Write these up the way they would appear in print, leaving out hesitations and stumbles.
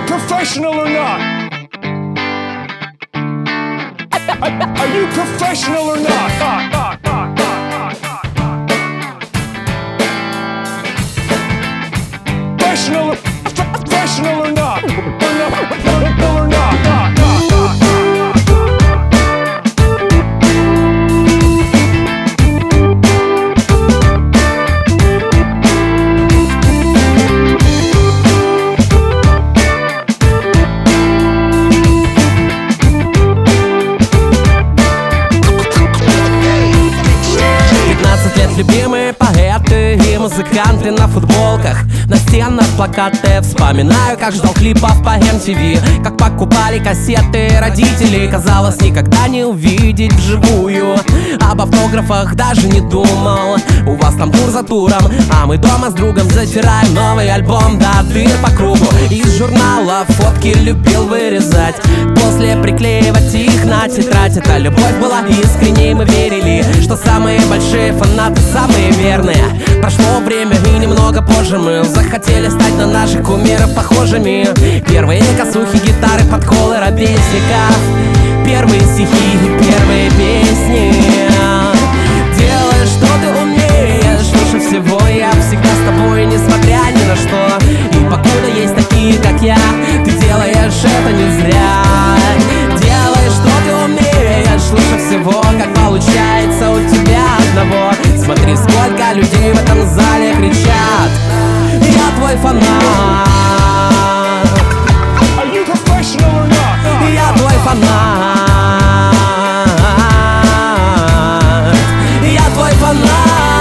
professional or not? Are you professional or not? Professional or not? Or not? Любимые поэты и музыканты на футболках, на стенах плакаты. Вспоминаю, как ждал клипов по MTV, как покупали кассеты родители. Казалось, никогда не увидеть вживую. Об автографах даже не думал. У вас там тур за туром, а мы дома с другом затираем новый альбом до дыр по кругу. Из журнала фотки любил вырезать, после приклеивать их на тетрадь. Эта любовь была искренней, мы верили, что самые большие фанаты самые верные. Прошло время и немного позже мы захотели стать на наших кумиров похожими. Первые косухи, гитары, подколы ровесников, первые стихи и первые песни. Делай, что ты умеешь, лучше всего я всегда с тобой, несмотря ни на что. И покуда есть такие, как я, ты делаешь это не зря. Делай, что ты умеешь, лучше всего, как получается у тебя одного. Смотри, сколько людей в этом зале кричат: я твой фанат. Я твой фанат. Я твой фанат.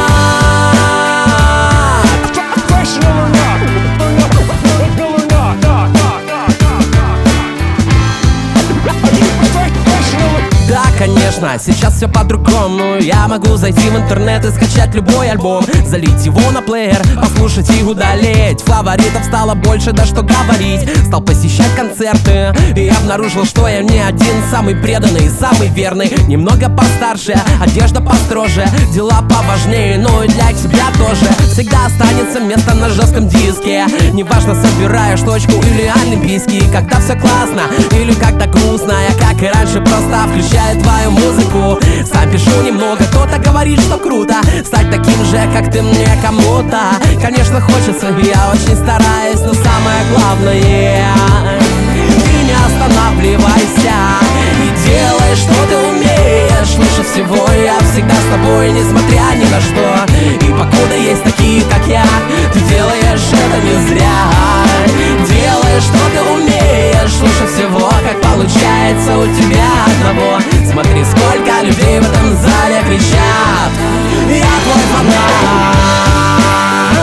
Да, конечно, сейчас все по-другому. Я могу зайти в интернет и скачать любой альбом, залить его на плеер, послушать и удалить. Фаворитов стало больше, да что говорить. Стал посещать концерты и обнаружил, что я не один. Самый преданный, самый верный. Немного постарше, одежда построже, дела поважнее, но и для тебя тоже. Всегда останется место на жестком диске. Неважно, собираешь точку или олимпийский. Когда все классно или когда грустно, я, как и раньше, просто включаю твою музыку. Сам пишу немного, кто-то говорит, что круто стать таким же, как ты мне кому-то. Конечно, хочется, я очень стараюсь, но самое главное, ты не останавливайся и делай, что ты умеешь. Лучше всего я всегда с тобой, несмотря ни на что. И покуда есть такие, как я, ты делаешь это не зря. Делай, что ты умеешь, лучше всего, как получается у тебя одного. Смотри, сколько людей в этом зале кричат: я твой фанат.